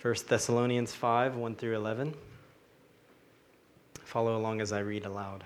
1 Thessalonians 5, 1 through 11. Follow along as I read aloud.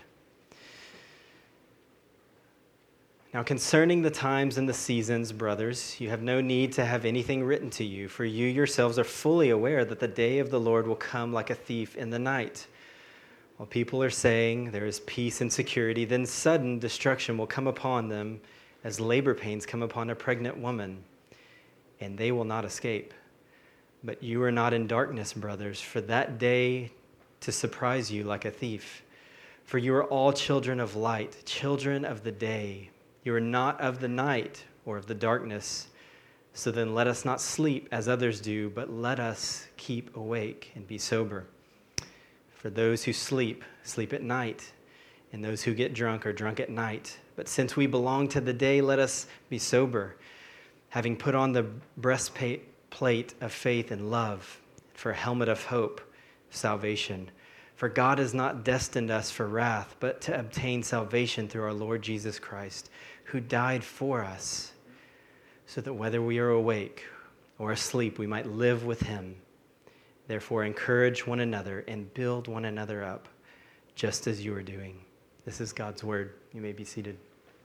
Now concerning the times and the seasons, brothers, you have no need to have anything written to you, for you yourselves are fully aware that the day of the Lord will come like a thief in the night. While people are saying there is peace and security, then sudden destruction will come upon them as labor pains come upon a pregnant woman, and they will not escape. But you are not in darkness, brothers, for that day to surprise you like a thief. For you are all children of light, children of the day. You are not of the night or of the darkness. So then let us not sleep as others do, but let us keep awake and be sober. For those who sleep, sleep at night, and those who get drunk are drunk at night. But since we belong to the day, let us be sober, having put on the breastplate of faith and love, for a helmet of hope, salvation. For God has not destined us for wrath, but to obtain salvation through our Lord Jesus Christ, who died for us, so that whether we are awake or asleep, we might live with him. Therefore, encourage one another and build one another up, just as you are doing. This is God's word. You may be seated.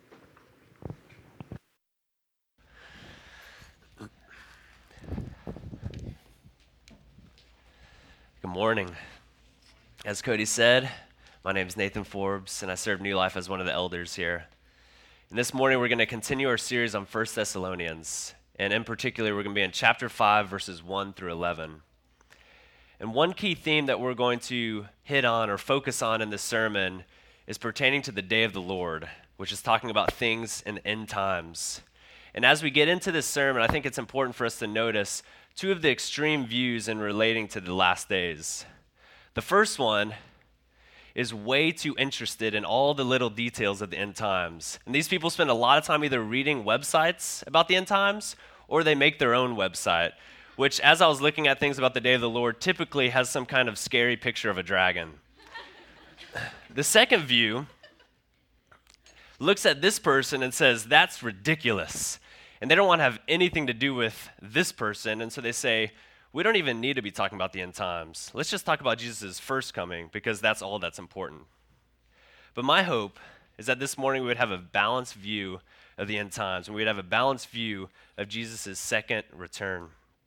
Good morning. As Cody said, my name is Nathan Forbes, and I serve New Life as one of the elders here. And this morning, we're going to continue our series on 1 Thessalonians, and in particular, we're going to be in chapter 5, verses 1 through 11. And one key theme that we're going to hit on or focus on in this sermon is pertaining to the day of the Lord, which is talking about things in end times. And as we get into this sermon, I think it's important for us to notice two of the extreme views in relating to the last days. The first one is way too interested in all the little details of the end times. And these people spend a lot of time either reading websites about the end times or they make their own website, which, as I was looking at things about the day of the Lord, typically has some kind of scary picture of a dragon. The second view looks at this person and says, that's ridiculous. And they don't want to have anything to do with this person, and so they say, we don't even need to be talking about the end times. Let's just talk about Jesus' first coming, because that's all that's important. But my hope is that this morning we would have a balanced view of the end times, and we'd have a balanced view of Jesus' second return.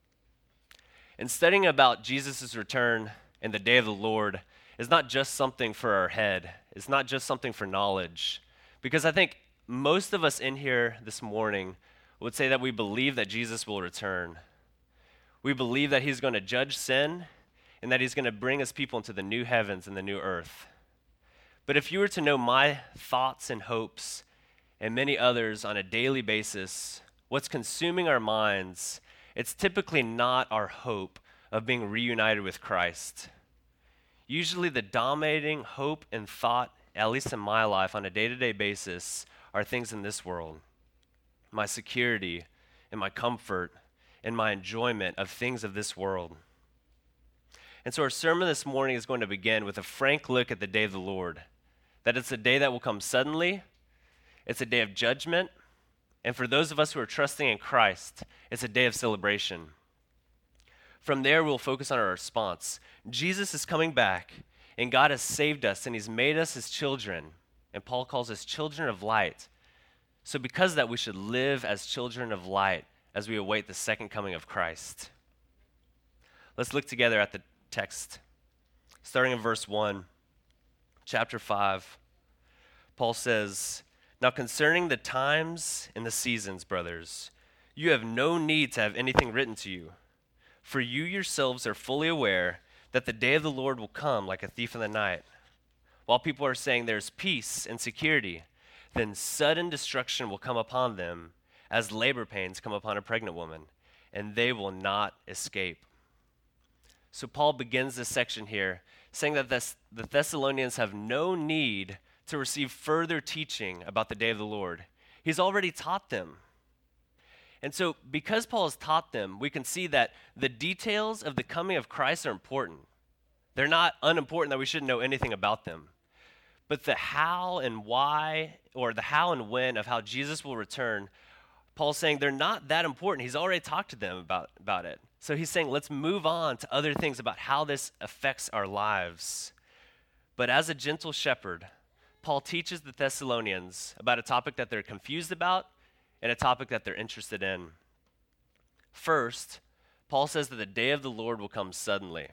And studying about Jesus' return and the day of the Lord is not just something for our head. It's not just something for knowledge, because I think most of us in here this morning would say that we believe that Jesus will return. We believe that he's going to judge sin and that he's going to bring his people into the new heavens and the new earth. But if you were to know my thoughts and hopes and many others on a daily basis, what's consuming our minds, it's typically not our hope of being reunited with Christ. Usually the dominating hope and thought, at least in my life on a day-to-day basis, are things in this world. My security and my comfort and my enjoyment of things of this world. And so our sermon this morning is going to begin with a frank look at the day of the Lord, that it's a day that will come suddenly, it's a day of judgment, and for those of us who are trusting in Christ, it's a day of celebration. From there, we'll focus on our response. Jesus is coming back, and God has saved us, and he's made us his children, and Paul calls us children of light. So because of that, we should live as children of light as we await the second coming of Christ. Let's look together at the text. Starting in verse 1, chapter 5, Paul says, "Now concerning the times and the seasons, brothers, you have no need to have anything written to you, for you yourselves are fully aware that the day of the Lord will come like a thief in the night. While people are saying there's peace and security, then sudden destruction will come upon them as labor pains come upon a pregnant woman, and they will not escape." So Paul begins this section here saying that the Thessalonians have no need to receive further teaching about the day of the Lord. He's already taught them. And so because Paul has taught them, we can see that the details of the coming of Christ are important. They're not unimportant that we shouldn't know anything about them. But the how and why, or the how and when of how Jesus will return, Paul's saying they're not that important. He's already talked to them about it. So he's saying, let's move on to other things about how this affects our lives. But as a gentle shepherd, Paul teaches the Thessalonians about a topic that they're confused about and a topic that they're interested in. First, Paul says that the day of the Lord will come suddenly.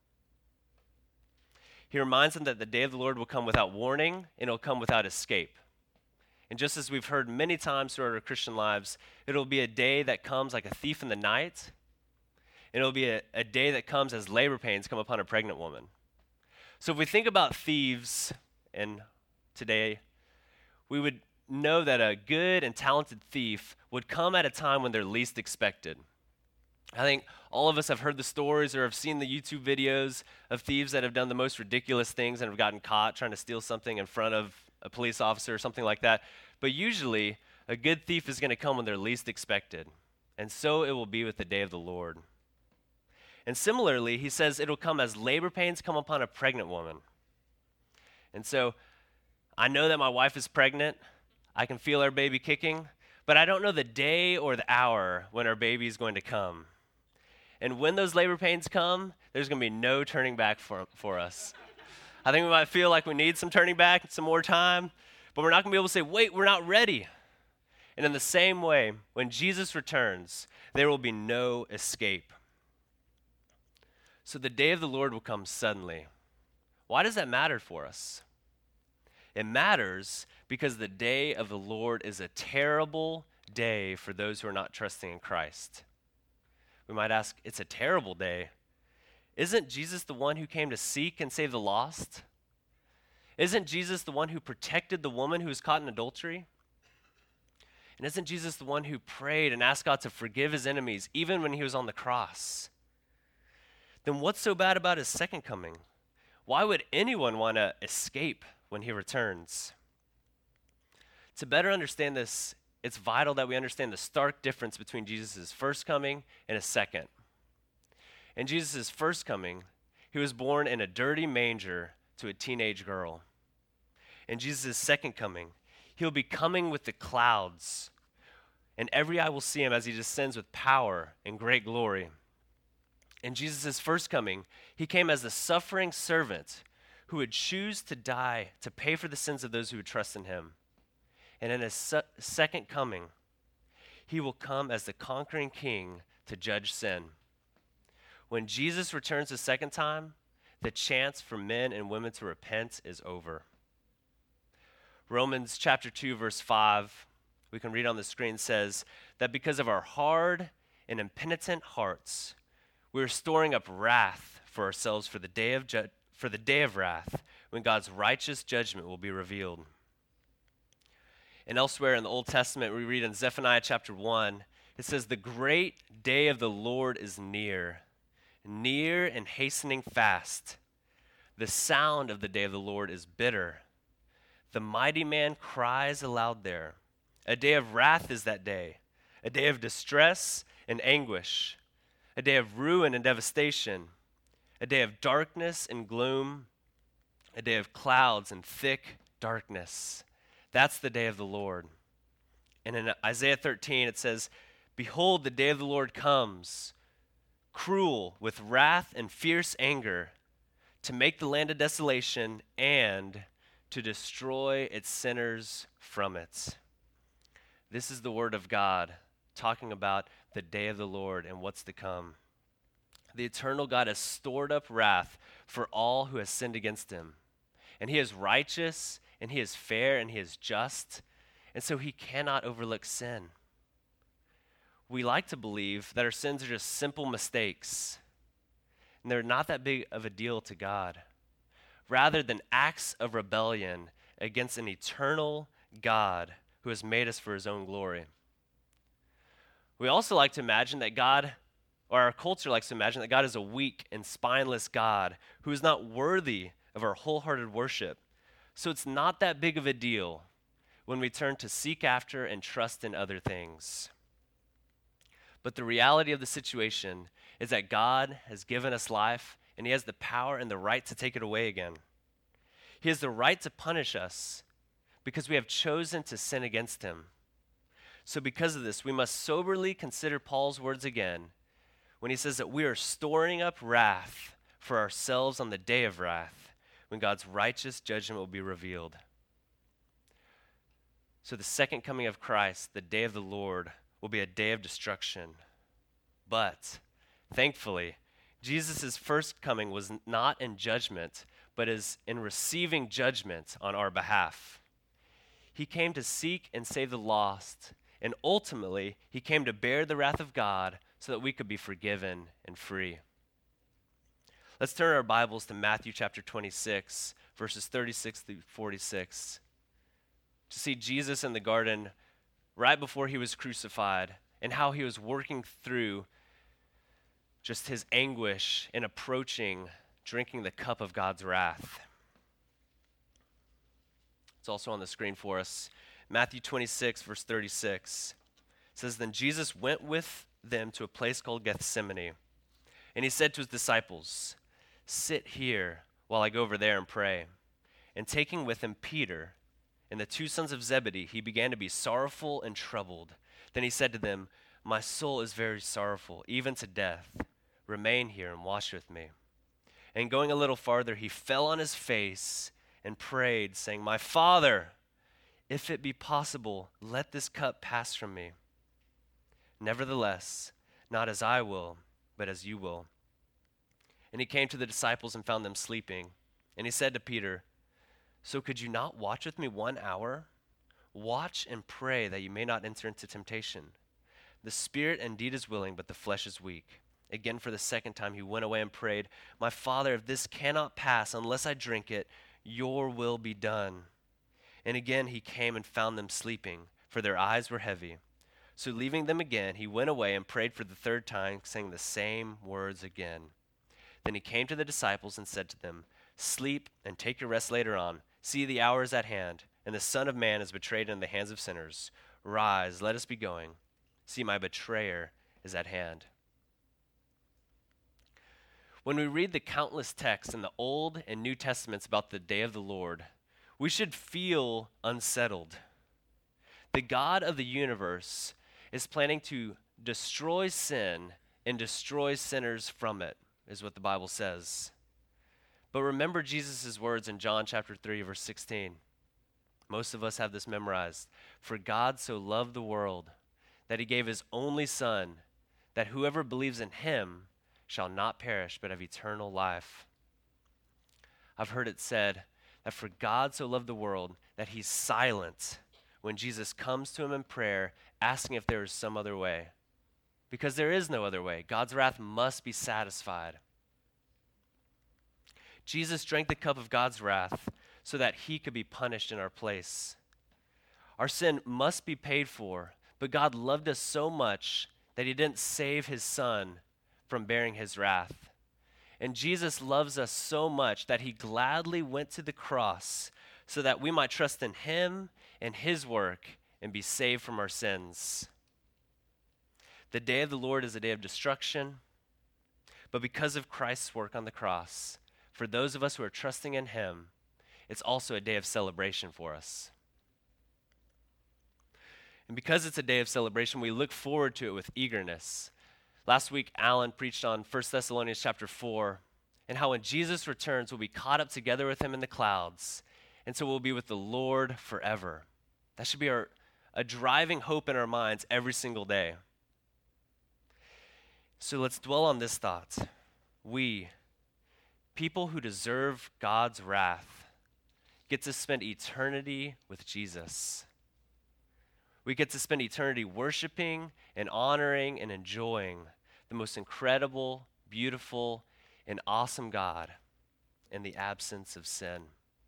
He reminds them that the day of the Lord will come without warning and it'll come without escape. And just as we've heard many times throughout our Christian lives, it'll be a day that comes like a thief in the night, and it'll be a day that comes as labor pains come upon a pregnant woman. So if we think about thieves, and today, we would know that a good and talented thief would come at a time when they're least expected. I think all of us have heard the stories or have seen the YouTube videos of thieves that have done the most ridiculous things and have gotten caught trying to steal something in front of a police officer or something like that. But usually, a good thief is going to come when they're least expected. And so it will be with the day of the Lord. And similarly, he says it'll come as labor pains come upon a pregnant woman. And so I know that my wife is pregnant. I can feel our baby kicking, but I don't know the day or the hour when our baby is going to come. And when those labor pains come, there's going to be no turning back for us. I think we might feel like we need some turning back, some more time, but we're not going to be able to say, wait, we're not ready. And in the same way, when Jesus returns, there will be no escape. So the day of the Lord will come suddenly. Why does that matter for us? It matters because the day of the Lord is a terrible day for those who are not trusting in Christ. We might ask, it's a terrible day. Isn't Jesus the one who came to seek and save the lost? Isn't Jesus the one who protected the woman who was caught in adultery? And isn't Jesus the one who prayed and asked God to forgive his enemies even when he was on the cross? Then what's so bad about his second coming? Why would anyone want to escape when he returns? To better understand this, it's vital that we understand the stark difference between Jesus' first coming and his second. In Jesus' first coming, he was born in a dirty manger to a teenage girl. In Jesus' second coming, he'll be coming with the clouds, and every eye will see him as he descends with power and great glory. In Jesus' first coming, he came as the suffering servant who would choose to die to pay for the sins of those who would trust in him. And in his second coming, he will come as the conquering king to judge sin. When Jesus returns the second time, the chance for men and women to repent is over. Romans chapter 2, verse 5, we can read on the screen, says that because of our hard and impenitent hearts, we are storing up wrath for ourselves for the day of wrath, when God's righteous judgment will be revealed. And elsewhere in the Old Testament, we read in Zephaniah chapter 1, it says, "The great day of the Lord is near, near and hastening fast. The sound of the day of the Lord is bitter. The mighty man cries aloud there. A day of wrath is that day, a day of distress and anguish, a day of ruin and devastation, a day of darkness and gloom, a day of clouds and thick darkness." That's the day of the Lord. And in Isaiah 13, it says, "Behold, the day of the Lord comes, cruel with wrath and fierce anger, to make the land a desolation and to destroy its sinners from it." This is the word of God talking about the day of the Lord and what's to come. The eternal God has stored up wrath for all who has sinned against him. And he is righteous, and he is fair, and he is just, and so he cannot overlook sin. We like to believe that our sins are just simple mistakes, and they're not that big of a deal to God, rather than acts of rebellion against an eternal God who has made us for his own glory. We also like to imagine that God, or our culture likes to imagine that God is a weak and spineless God who is not worthy of our wholehearted worship. So it's not that big of a deal when we turn to seek after and trust in other things. But the reality of the situation is that God has given us life, and he has the power and the right to take it away again. He has the right to punish us because we have chosen to sin against him. So because of this, we must soberly consider Paul's words again when he says that we are storing up wrath for ourselves on the day of wrath, when God's righteous judgment will be revealed. So the second coming of Christ, the day of the Lord, will be a day of destruction. But, thankfully, Jesus' first coming was not in judgment, but is in receiving judgment on our behalf. He came to seek and save the lost, and ultimately, he came to bear the wrath of God so that we could be forgiven and free. Let's turn our Bibles to Matthew chapter 26, verses 36 through 46, to see Jesus in the garden right before he was crucified and how he was working through just his anguish in approaching drinking the cup of God's wrath. It's also on the screen for us. Matthew 26, verse 36 says, Then Jesus went with them to a place called Gethsemane, and he said to his disciples, Sit here while I go over there and pray. And taking with him Peter and the two sons of Zebedee, he began to be sorrowful and troubled. Then he said to them, My soul is very sorrowful, even to death. Remain here and watch with me. And going a little farther, he fell on his face and prayed, saying, My Father, if it be possible, let this cup pass from me. Nevertheless, not as I will, but as you will. And he came to the disciples and found them sleeping. And he said to Peter, So could you not watch with me 1 hour? Watch and pray that you may not enter into temptation. The spirit indeed is willing, but the flesh is weak. Again, for the second time, he went away and prayed, My Father, if this cannot pass unless I drink it, your will be done. And again he came and found them sleeping, for their eyes were heavy. So leaving them again, he went away and prayed for the third time, saying the same words again. Then he came to the disciples and said to them, Sleep and take your rest later on. See, the hour is at hand, and the Son of Man is betrayed into the hands of sinners. Rise, let us be going. See, my betrayer is at hand. When we read the countless texts in the Old and New Testaments about the day of the Lord, we should feel unsettled. The God of the universe is planning to destroy sin and destroy sinners from it, is what the Bible says. But remember Jesus' words in John chapter 3, verse 16. Most of us have this memorized. For God so loved the world that he gave his only Son, that whoever believes in him shall not perish but have eternal life. I've heard it said that for God so loved the world that he's silent when Jesus comes to him in prayer asking if there is some other way. Because there is no other way. God's wrath must be satisfied. Jesus drank the cup of God's wrath so that he could be punished in our place. Our sin must be paid for, but God loved us so much that he didn't save his Son from bearing his wrath. And Jesus loves us so much that he gladly went to the cross so that we might trust in him and his work and be saved from our sins. The day of the Lord is a day of destruction, but because of Christ's work on the cross, for those of us who are trusting in him, it's also a day of celebration for us. And because it's a day of celebration, we look forward to it with eagerness. Last week, Alan preached on 1 Thessalonians chapter 4, and how when Jesus returns, we'll be caught up together with him in the clouds, and so we'll be with the Lord forever. That should be a driving hope in our minds every single day. So let's dwell on this thought. We, people who deserve God's wrath, get to spend eternity with Jesus. We get to spend eternity worshiping and honoring and enjoying the most incredible, beautiful, and awesome God in the absence of sin.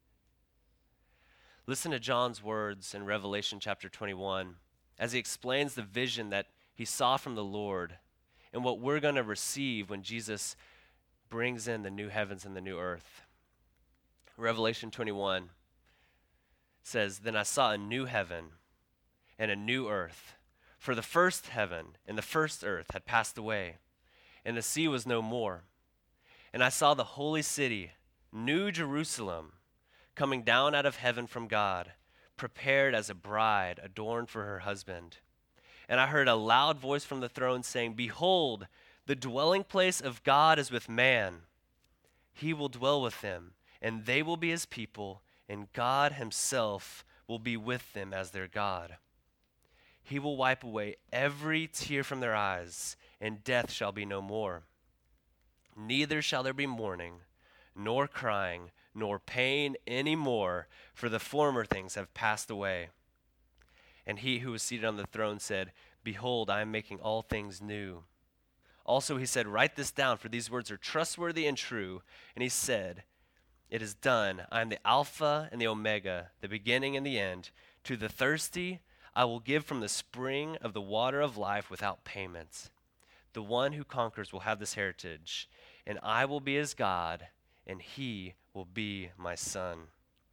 Listen to John's words in Revelation chapter 21 as he explains the vision that he saw from the Lord and what we're going to receive when Jesus brings in the new heavens and the new earth. Revelation 21 says, Then I saw a new heaven and a new earth, for the first heaven and the first earth had passed away, and the sea was no more. And I saw the holy city, New Jerusalem, coming down out of heaven from God, prepared as a bride adorned for her husband. And I heard a loud voice from the throne saying, Behold, The dwelling place of God is with man. He will dwell with them, and they will be his people, and God himself will be with them as their God. He will wipe away every tear from their eyes, and death shall be no more. Neither shall there be mourning, nor crying, nor pain any more, for the former things have passed away. And he who was seated on the throne said, Behold, I am making all things new. Also he said, Write this down, for these words are trustworthy and true. And he said, It is done. I am the Alpha and the Omega, the beginning and the end. To the thirsty I will give from the spring of the water of life without payment. The one who conquers will have this heritage, and I will be his God, and he will be my son.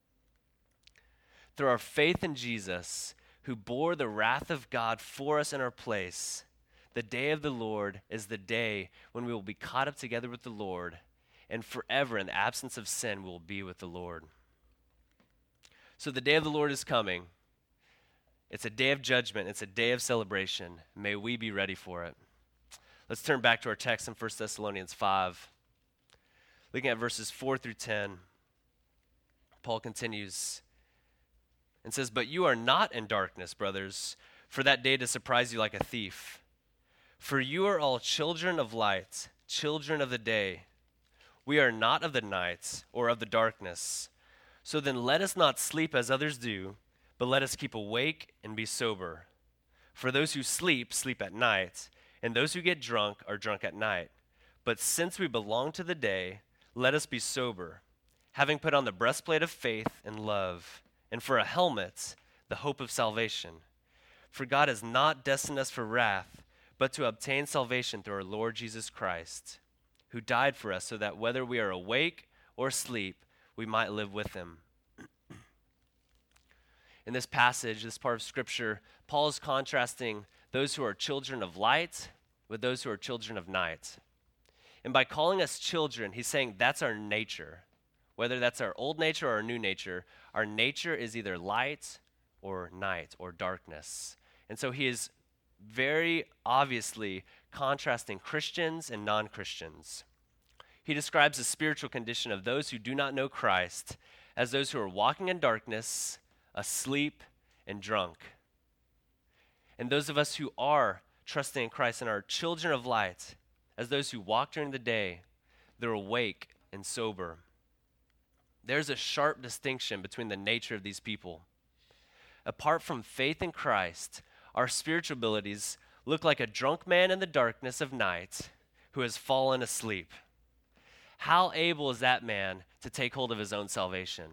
Through our faith in Jesus, who bore the wrath of God for us in our place, the day of the Lord is the day when we will be caught up together with the Lord, and forever in the absence of sin we will be with the Lord. So the day of the Lord is coming. It's a day of judgment. It's a day of celebration. May we be ready for it. Let's turn back to our text in 1 Thessalonians 5. Looking at verses 4 through 10, Paul continues and says, But you are not in darkness, brothers, for that day to surprise you like a thief. For you are all children of light, children of the day. We are not of the night or of the darkness. So then let us not sleep as others do, but let us keep awake and be sober. For those who sleep, sleep at night, and those who get drunk are drunk at night. But since we belong to the day, let us be sober, having put on the breastplate of faith and love, and for a helmet, the hope of salvation. For God has not destined us for wrath, but to obtain salvation through our Lord Jesus Christ, who died for us so that whether we are awake or asleep, we might live with him. In this passage, this part of Scripture, Paul is contrasting those who are children of light with those who are children of night. And by calling us children, he's saying that's our nature. Whether that's our old nature or our new nature, our nature is either light or night or darkness. And so he is very obviously contrasting Christians and non-Christians. He describes the spiritual condition of those who do not know Christ as those who are walking in darkness, asleep, and drunk. And those of us who are trusting in Christ and are children of light as those who walk during the day, they're awake and sober. There's a sharp distinction between the nature of these people. Apart from faith in Christ, our spiritual abilities look like a drunk man in the darkness of night who has fallen asleep. How able is that man to take hold of his own salvation?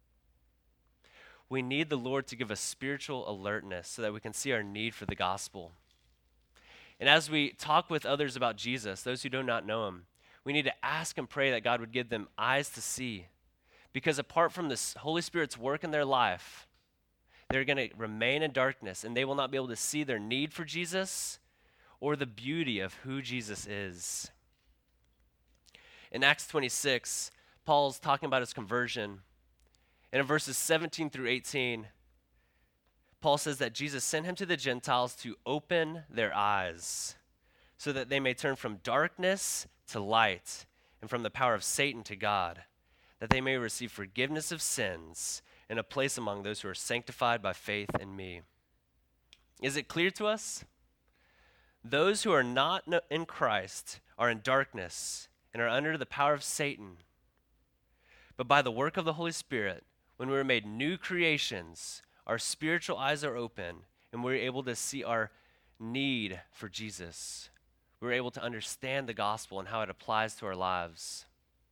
We need the Lord to give us spiritual alertness so that we can see our need for the gospel. And as we talk with others about Jesus, those who do not know him, we need to ask and pray that God would give them eyes to see. Because apart from the Holy Spirit's work in their life, they're going to remain in darkness, and they will not be able to see their need for Jesus or the beauty of who Jesus is. In Acts 26, Paul's talking about his conversion. And in verses 17 through 18, Paul says that Jesus sent him to the Gentiles to open their eyes so that they may turn from darkness to light and from the power of Satan to God, that they may receive forgiveness of sins and a place among those who are sanctified by faith in me. Is it clear to us? Those who are not in Christ are in darkness and are under the power of Satan. But by the work of the Holy Spirit, when we are made new creations, our spiritual eyes are open and we're able to see our need for Jesus. We're able to understand the gospel and how it applies to our lives.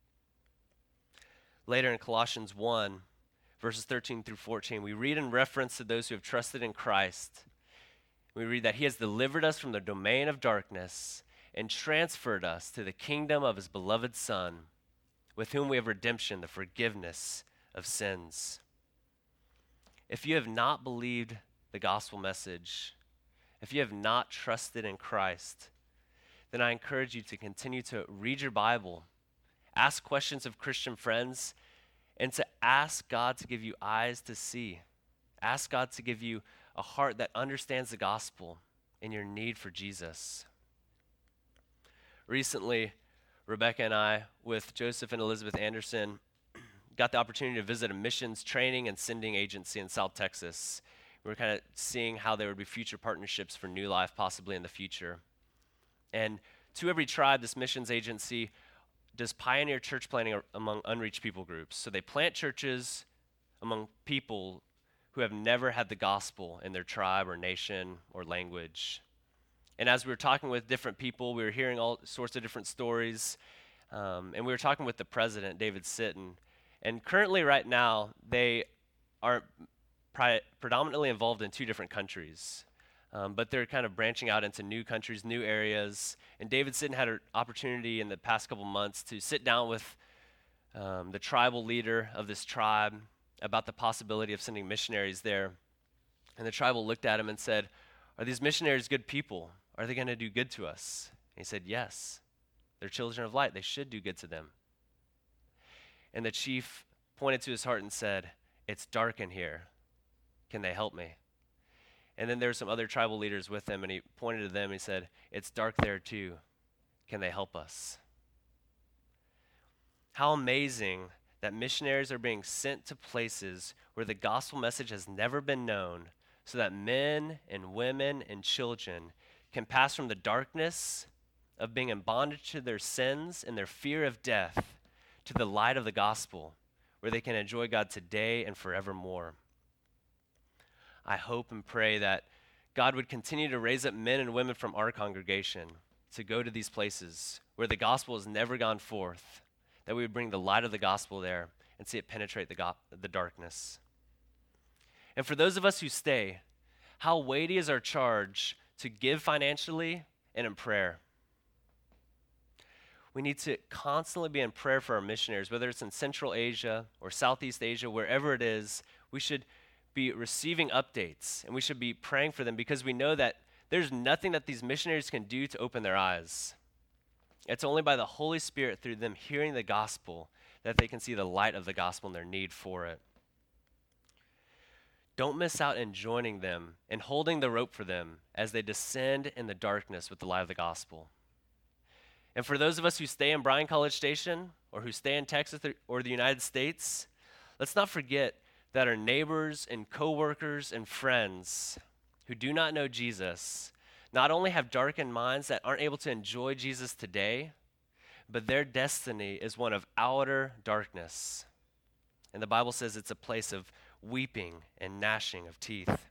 Later in Colossians 1, verses 13 through 14, we read in reference to those who have trusted in Christ. We read that he has delivered us from the domain of darkness and transferred us to the kingdom of his beloved Son, with whom we have redemption, the forgiveness of sins. If you have not believed the gospel message, if you have not trusted in Christ, then I encourage you to continue to read your Bible, ask questions of Christian friends, and to ask God to give you eyes to see. Ask God to give you a heart that understands the gospel and your need for Jesus. Recently, Rebecca and I, with Joseph and Elizabeth Anderson, got the opportunity to visit a missions training and sending agency in South Texas. We were kind of seeing how there would be future partnerships for New Life possibly in the future. And to every tribe, this missions agency does pioneer church planting among unreached people groups. So they plant churches among people who have never had the gospel in their tribe or nation or language. And as we were talking with different people, we were hearing all sorts of different stories. And we were talking with the president, David Sitton. And currently, right now, they are predominantly involved in 2 different countries. But they're kind of branching out into new countries, new areas. And David Sitton had an opportunity in the past couple months to sit down with the tribal leader of this tribe about the possibility of sending missionaries there. And the tribal looked at him and said, "Are these missionaries good people? Are they going to do good to us?" And he said, "Yes. They're children of light. They should do good to them." And the chief pointed to his heart and said, "It's dark in here. Can they help me?" And then there were some other tribal leaders with him, and he pointed to them and he said, "It's dark there too. Can they help us?" How amazing that missionaries are being sent to places where the gospel message has never been known, so that men and women and children can pass from the darkness of being in bondage to their sins and their fear of death to the light of the gospel, where they can enjoy God today and forevermore. I hope and pray that God would continue to raise up men and women from our congregation to go to these places where the gospel has never gone forth, that we would bring the light of the gospel there and see it penetrate the darkness. And for those of us who stay, how weighty is our charge to give financially and in prayer? We need to constantly be in prayer for our missionaries, whether it's in Central Asia or Southeast Asia, wherever it is. We should be receiving updates, and we should be praying for them because we know that there's nothing that these missionaries can do to open their eyes. It's only by the Holy Spirit, through them hearing the gospel, that they can see the light of the gospel and their need for it. Don't miss out in joining them and holding the rope for them as they descend in the darkness with the light of the gospel. And for those of us who stay in Bryan College Station or who stay in Texas or the United States, let's not forget that our neighbors and coworkers and friends who do not know Jesus not only have darkened minds that aren't able to enjoy Jesus today, but their destiny is one of outer darkness. And the Bible says it's a place of weeping and gnashing of teeth.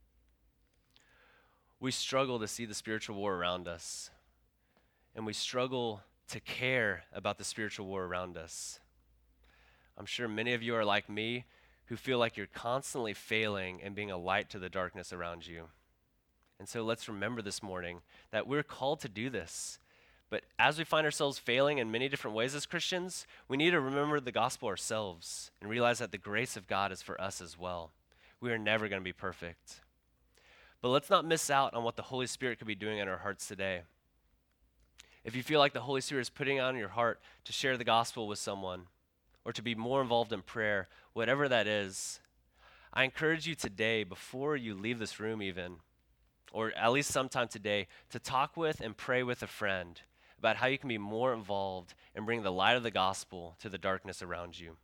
We struggle to see the spiritual war around us, and we struggle to care about the spiritual war around us. I'm sure many of you are like me, who feel like you're constantly failing and being a light to the darkness around you. And so let's remember this morning that we're called to do this. But as we find ourselves failing in many different ways as Christians, we need to remember the gospel ourselves and realize that the grace of God is for us as well. We are never going to be perfect. But let's not miss out on what the Holy Spirit could be doing in our hearts today. If you feel like the Holy Spirit is putting on your heart to share the gospel with someone or to be more involved in prayer, whatever that is, I encourage you today, before you leave this room even, or at least sometime today, to talk with and pray with a friend about how you can be more involved and bring the light of the gospel to the darkness around you.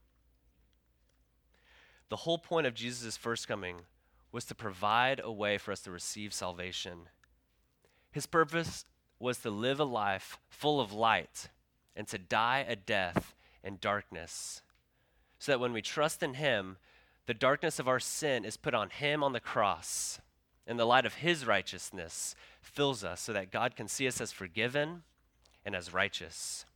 The whole point of Jesus' first coming was to provide a way for us to receive salvation. His purpose was to live a life full of light and to die a death in darkness, so that when we trust in him, the darkness of our sin is put on him on the cross, and the light of his righteousness fills us so that God can see us as forgiven and as righteous.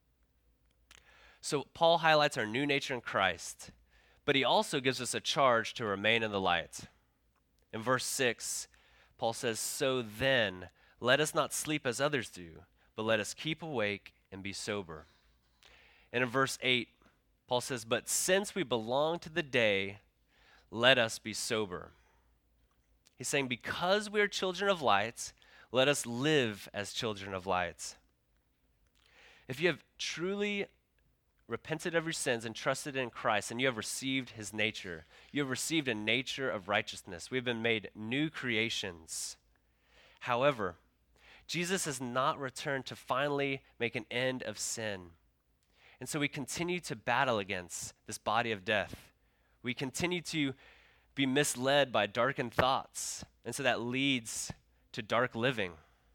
So Paul highlights our new nature in Christ, but he also gives us a charge to remain in the light. In verse 6, Paul says, "So then, let us not sleep as others do, but let us keep awake and be sober." And in verse 8, Paul says, "But since we belong to the day, let us be sober." He's saying, because we are children of light, let us live as children of light. If you have truly repented of your sins and trusted in Christ, and you have received his nature, you have received a nature of righteousness. We've been made new creations. However, Jesus has not returned to finally make an end of sin. And so we continue to battle against this body of death. We continue to be misled by darkened thoughts. And so that leads to dark living.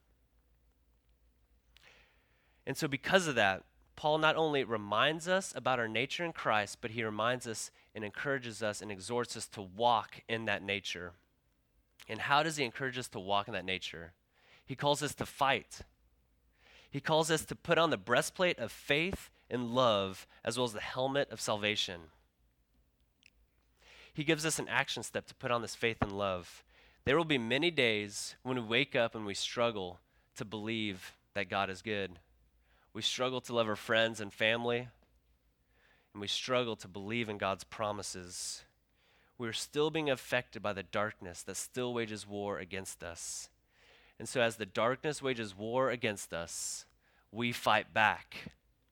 And so because of that, Paul not only reminds us about our nature in Christ, but he reminds us and encourages us and exhorts us to walk in that nature. And how does he encourage us to walk in that nature? He calls us to fight. He calls us to put on the breastplate of faith and love, as well as the helmet of salvation. He gives us an action step to put on this faith and love. There will be many days when we wake up and we struggle to believe that God is good. We struggle to love our friends and family, and we struggle to believe in God's promises. We're still being affected by the darkness that still wages war against us. And so as the darkness wages war against us, we fight back.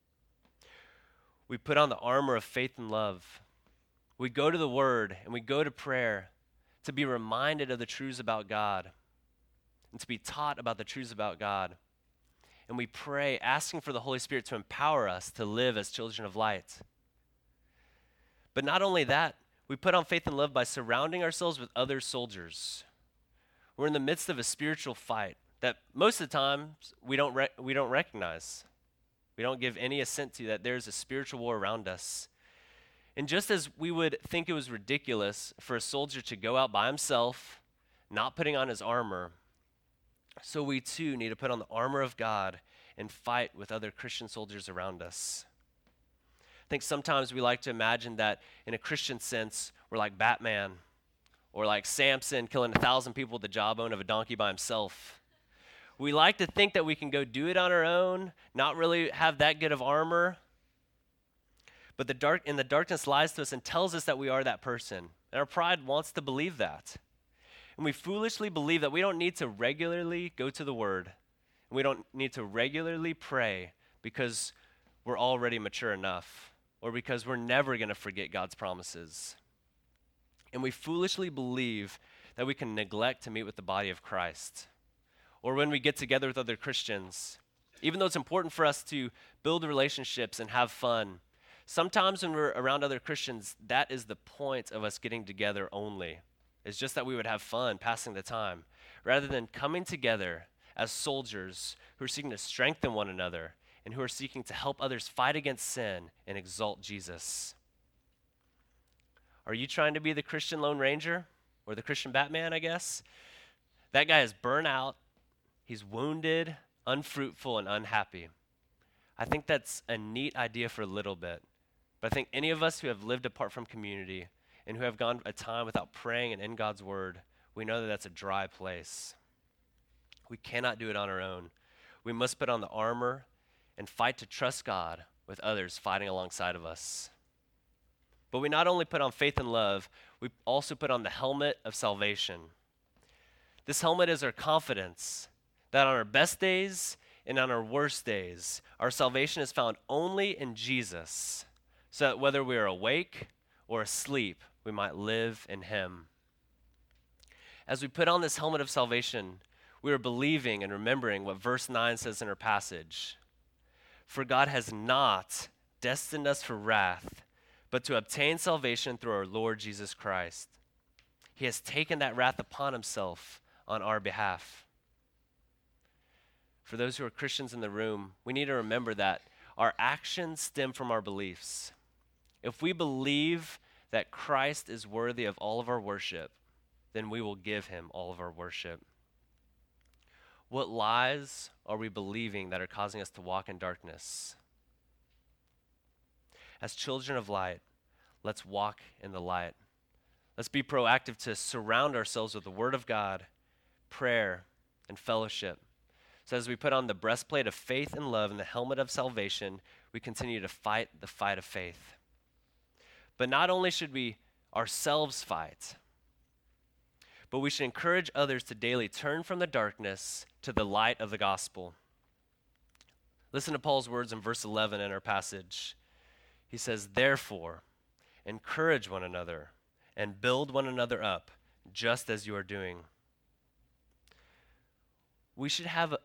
We put on the armor of faith and love. We go to the Word and we go to prayer to be reminded of the truths about God and to be taught about the truths about God. And we pray, asking for the Holy Spirit to empower us to live as children of light. But not only that, we put on faith and love by surrounding ourselves with other soldiers. We're in the midst of a spiritual fight that most of the time we don't recognize. We don't give any assent to that there's a spiritual war around us. And just as we would think it was ridiculous for a soldier to go out by himself, not putting on his armor, so we too need to put on the armor of God and fight with other Christian soldiers around us. I think sometimes we like to imagine that in a Christian sense, we're like Batman or like Samson killing 1,000 people with the jawbone of a donkey by himself. We like to think that we can go do it on our own, not really have that good of armor. But the darkness lies to us and tells us that we are that person. And our pride wants to believe that. And we foolishly believe that we don't need to regularly go to the Word. And we don't need to regularly pray because we're already mature enough or because we're never going to forget God's promises. And we foolishly believe that we can neglect to meet with the body of Christ. Or when we get together with other Christians, even though it's important for us to build relationships and have fun, sometimes when we're around other Christians, that is the point of us getting together only. It's just that we would have fun passing the time, rather than coming together as soldiers who are seeking to strengthen one another and who are seeking to help others fight against sin and exalt Jesus. Are you trying to be the Christian Lone Ranger or the Christian Batman, I guess? That guy is burnt out, he's wounded, unfruitful, and unhappy. I think that's a neat idea for a little bit, but I think any of us who have lived apart from community and who have gone a time without praying and in God's word, we know that that's a dry place. We cannot do it on our own. We must put on the armor and fight to trust God with others fighting alongside of us. But we not only put on faith and love, we also put on the helmet of salvation. This helmet is our confidence that on our best days and on our worst days, our salvation is found only in Jesus, so that whether we are awake or asleep, we might live in him. As we put on this helmet of salvation, we are believing and remembering what verse 9 says in our passage. For God has not destined us for wrath, but to obtain salvation through our Lord Jesus Christ. He has taken that wrath upon himself on our behalf. For those who are Christians in the room, we need to remember that our actions stem from our beliefs. If we believe that Christ is worthy of all of our worship, then we will give him all of our worship. What lies are we believing that are causing us to walk in darkness? As children of light, let's walk in the light. Let's be proactive to surround ourselves with the Word of God, prayer, and fellowship. So as we put on the breastplate of faith and love and the helmet of salvation, we continue to fight the fight of faith. But not only should we ourselves fight, but we should encourage others to daily turn from the darkness to the light of the gospel. Listen to Paul's words in verse 11 in our passage. He says, "Therefore, encourage one another and build one another up, just as you are doing." We should have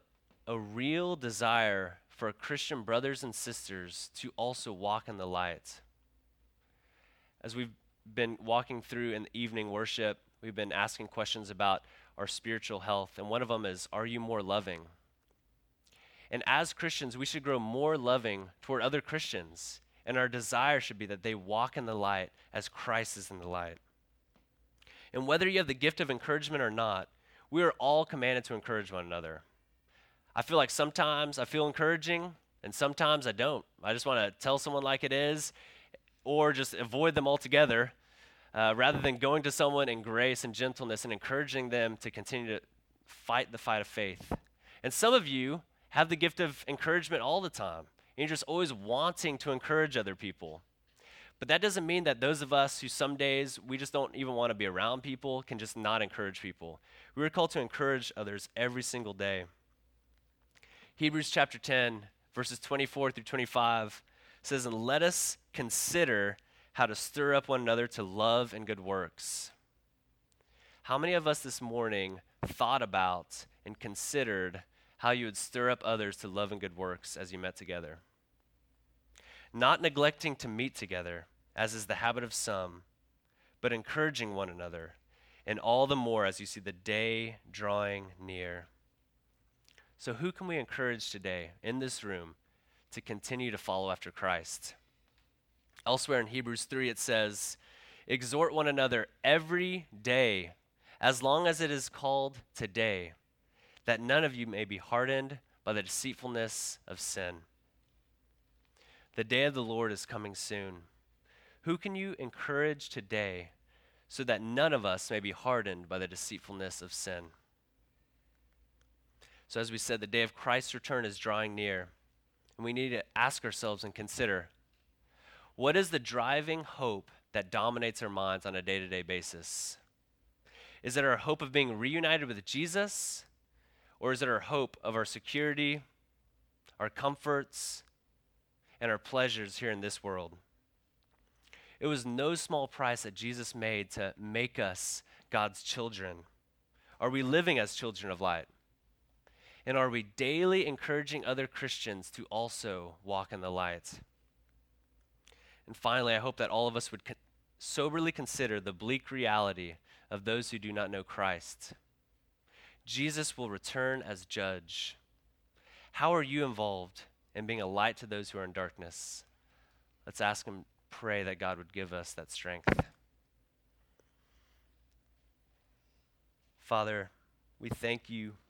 a real desire for Christian brothers and sisters to also walk in the light. As we've been walking through in the evening worship, we've been asking questions about our spiritual health, and one of them is, are you more loving? And as Christians, we should grow more loving toward other Christians, and our desire should be that they walk in the light as Christ is in the light. And whether you have the gift of encouragement or not, we are all commanded to encourage one another. I feel like sometimes I feel encouraging, and sometimes I don't. I just want to tell someone like it is, or just avoid them altogether, rather than going to someone in grace and gentleness and encouraging them to continue to fight the fight of faith. And some of you have the gift of encouragement all the time, and you're just always wanting to encourage other people. But that doesn't mean that those of us who some days we just don't even want to be around people can just not encourage people. We are called to encourage others every single day. Hebrews chapter 10, verses 24 through 25 says, "And let us consider how to stir up one another to love and good works." How many of us this morning thought about and considered how you would stir up others to love and good works as you met together? Not neglecting to meet together, as is the habit of some, but encouraging one another, and all the more as you see the day drawing near. So who can we encourage today in this room to continue to follow after Christ? Elsewhere in Hebrews 3 it says, "Exhort one another every day, as long as it is called today, that none of you may be hardened by the deceitfulness of sin." The day of the Lord is coming soon. Who can you encourage today so that none of us may be hardened by the deceitfulness of sin? So as we said, the day of Christ's return is drawing near, and we need to ask ourselves and consider, what is the driving hope that dominates our minds on a day-to-day basis? Is it our hope of being reunited with Jesus, or is it our hope of our security, our comforts, and our pleasures here in this world? It was no small price that Jesus made to make us God's children. Are we living as children of light? And are we daily encouraging other Christians to also walk in the light? And finally, I hope that all of us would soberly consider the bleak reality of those who do not know Christ. Jesus will return as judge. How are you involved in being a light to those who are in darkness? Let's ask him, pray that God would give us that strength. Father, we thank you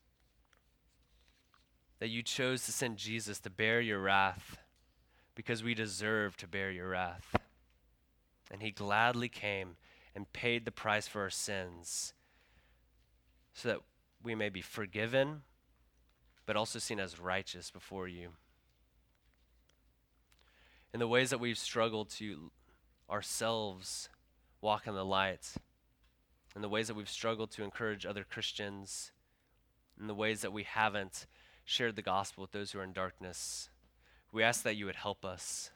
that you chose to send Jesus to bear your wrath because we deserve to bear your wrath. And he gladly came and paid the price for our sins so that we may be forgiven, but also seen as righteous before you. In the ways that we've struggled to ourselves walk in the light, in the ways that we've struggled to encourage other Christians, in the ways that we haven't shared the gospel with those who are in darkness, we ask that you would help us.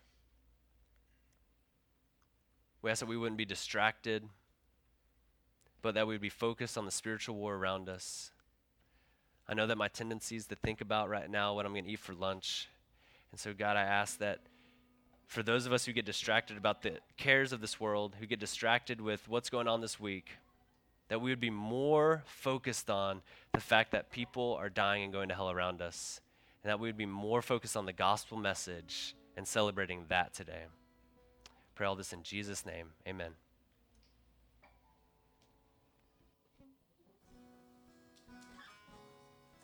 We ask that we wouldn't be distracted, but that we'd be focused on the spiritual war around us. I know that my tendency is to think about right now what I'm going to eat for lunch. And so, God, I ask that for those of us who get distracted about the cares of this world, who get distracted with what's going on this week, that we would be more focused on the fact that people are dying and going to hell around us, and that we would be more focused on the gospel message and celebrating that today. Pray all this in Jesus' name. Amen.